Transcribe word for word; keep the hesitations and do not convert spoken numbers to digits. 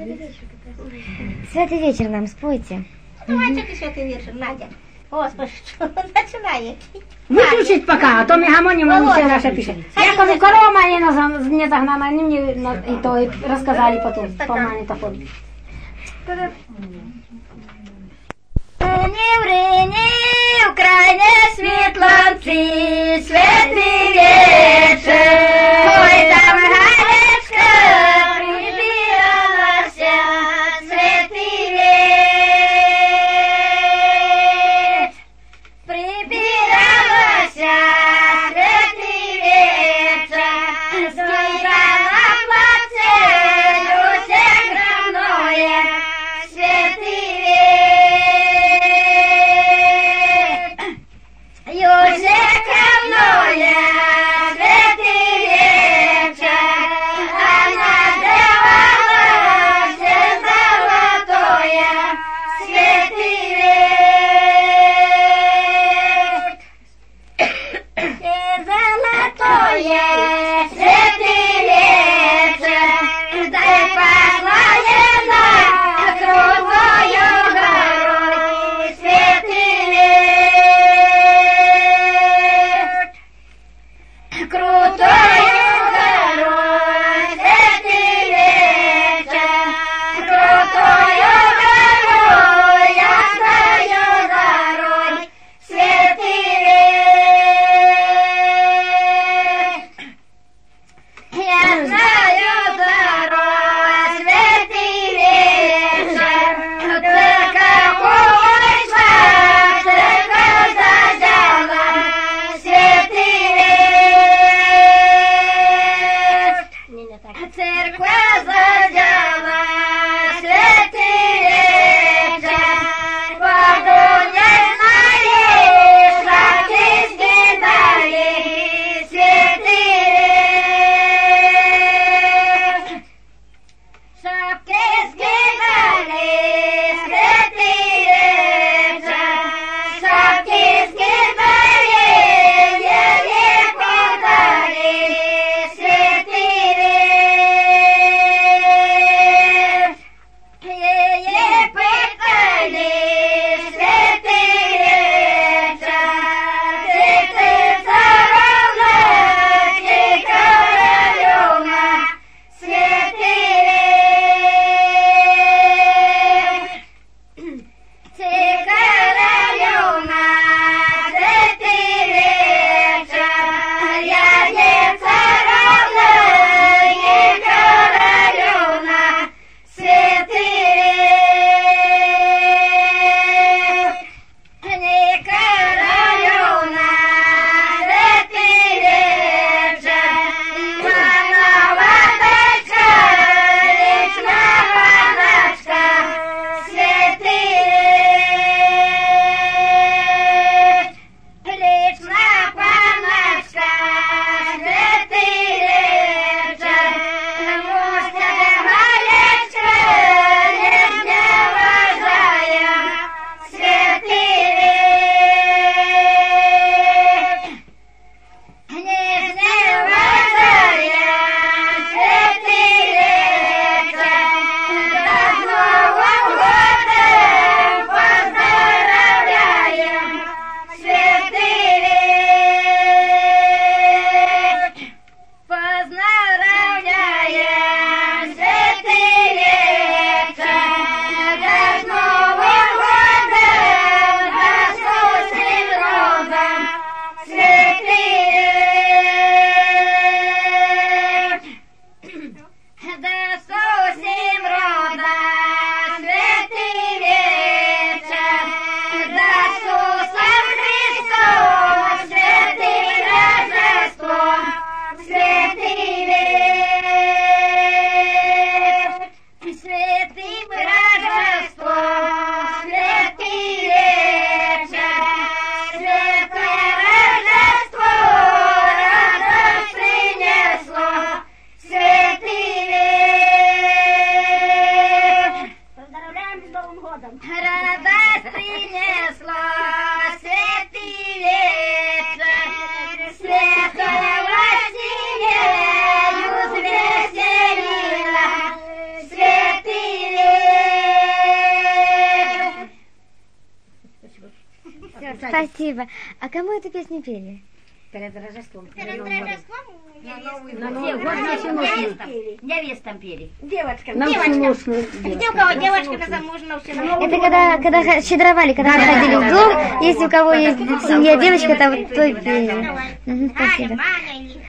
Святий вечір нам спойте. Давай, тільки святий вечір, Надя. Господи, що починає? Виключить поки, а то ми гамонімо все наше пише. Я кажу, корова моя не загнана, они мне и то и рассказали потом, по магнитофону. Рині, в рині, в крайне світланці, святий вечір. Ой, там галечка прибиралася, святий вечір. Прибиралася, святий вечір, сказала плаце, люся граноє, святий вечір. Юся граноє, святий Спасибо. А кому эту песню пели? Перед Рождеством. Перед Рождеством невестам. На Новый год на всю ночь. Невестам. Невестам пели. Девочкам. На всю Девочкам. ночь. Где у кого девочка на замужна, все на Это когда, когда х- щедровали, когда ходили в дом, если у кого есть в семье девочка, то вот той пели. Мгм, Аня, спасибо. Маня,